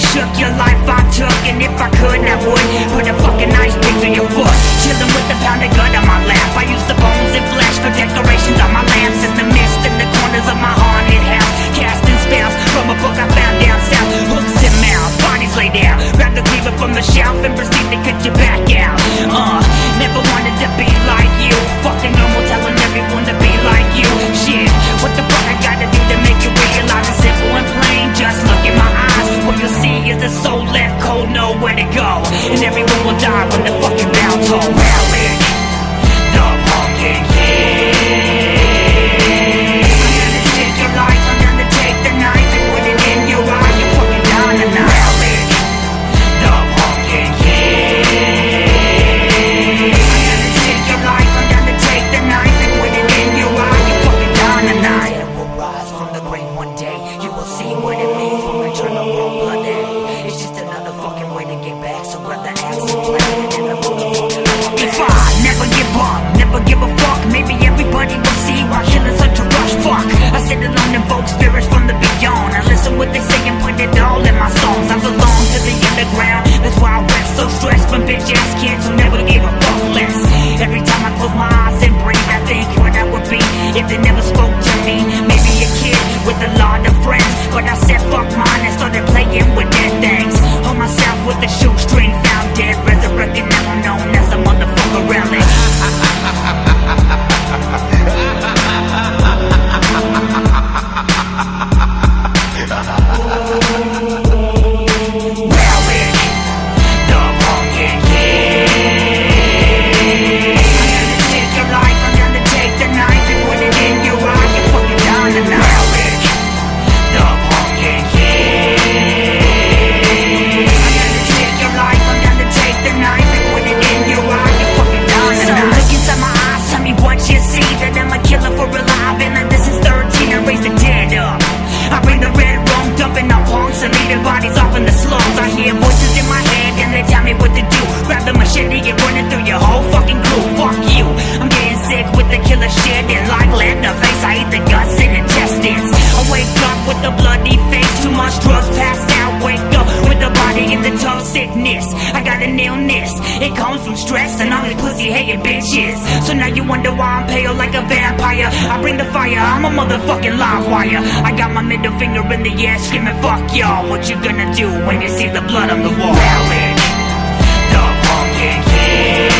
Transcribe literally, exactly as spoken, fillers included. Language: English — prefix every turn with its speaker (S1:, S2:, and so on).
S1: shook your life I took, and if I could, I would put a fucking ice pick through your foot. Chillin' with the pound of gut on my lap. I use the bones and flesh for decorations on my lamps, and the mist in the corners of my haunted house, casting spells from a book I found down south. Hooks and mouths, bodies lay down, grab the cleaver from the shelf and proceed to cut your back out. Uh, never wanted to be like you, fucking normal, telling everyone to be like you. Shit, what the fuck I gotta do to make you realize it's simple and plain? Just look in my eyes, what you'll see is a soul left cold, nowhere to go, and everyone will die when the fucking bell tolls. Relic, the Pumpkin King. I'm gonna take your life, I'm gonna take the knife and put it in your eye, you're fucking dying tonight. Relic, the Pumpkin King. I'm gonna take your life, I'm gonna take the knife and put it in your eye, you're fucking dying tonight. It will rise from the grave one day, you will see what it means when we turn the world bloody. It's just another fucking way to get back, so grab the axe and play it in the motherfucking. If I never give up, never give a fuck, maybe everybody will see why killing's such a rush. Fuck, I sit alone, invoke spirits from the beyond. I listen what they say and put it all in my songs. I belong to the underground, that's why I rest so stressed from bitch ass kids who never gave a fuck less. Every time I close my eyes and breathe, I think what I would be if they never spoke to me. Maybe a kid with a lot of friends, but I said fuck mine and started playing with dead things. Hold myself with a shoestring, found dead, resurrected, now I'm known as a motherfucker relic. Relic, the Pumpkin King. I'm gonna take your life, I'm gonna take the knife and put it in your eye, you're fucking dying tonight. Relic, the Pumpkin King. I'm gonna take your life, I'm gonna take the knife and put it in your eye, you're fucking dying tonight. So look inside my eyes, tell me what you see, that I'm a killer for real. I've been like this since thirteen and raise the dead up. I bring the red rum, dumping out punks and leaving bodies off in the slums. I hear voices in my head and they tell me what to do. Grab the machete and run it through your whole fucking crew. Fuck you, I'm getting sick with the killer shit, and like lead the face, I eat the guts and intestines. I wake up with a bloody face, too much drugs passed out. Wake up with the body in the toe sickness. I got an illness, it comes from stress and all these pussy hating bitches. So now you wonder why I'm pale like a vampire. I bring the fire, I'm a motherfucking live wire. I got my middle finger in the air screaming fuck y'all. What you gonna do when you see the blood on the wall? Relic, the Pumpkin King.